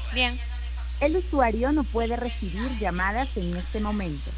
Bien. El usuario no puede recibir llamadas en este momento.